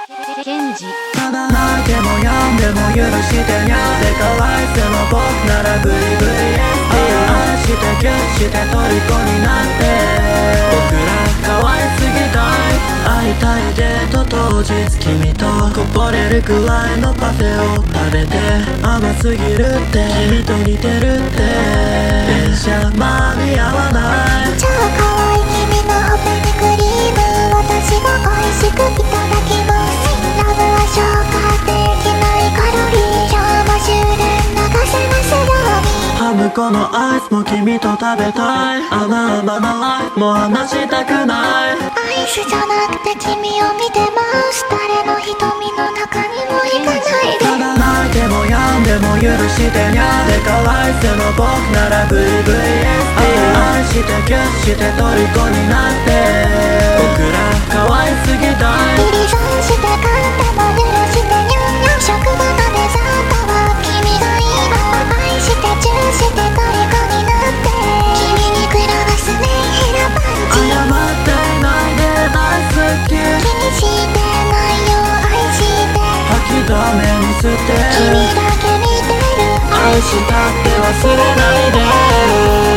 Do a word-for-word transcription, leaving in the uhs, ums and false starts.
ケンジ。 ただ泣いても病んでも許してにゃでかわいせの僕なら ブイブイエスティー 愛してキュッして虜になって僕ら可愛すぎたい会いたいデート当日君とこぼれるくらいのパフェを食べて甘すぎるって君と似てるって電車間に合わない超可愛い君のほっぺにクリーム私が美味しくいただきますラブは消化できないカロリー今日も終電流せますようにハムコのアイスも君と食べたい甘々なライフも話したくないアイスじゃなくて君を見てます誰の瞳の中にも行かないでただ泣いても病んでも許してにゃでかわいせの僕なら ブイブイエスティー 愛してキュッして虜になって僕ら可愛すぎたいビリゾンしてカンタも濡らしてニュンニュン職場のデザートは君がいいの愛してチューして虜になって君に食らわすねヘラパンチ謝っていないで大好き気にしてないよ愛して吐きだめに捨て君だけ見てる愛したって忘れないで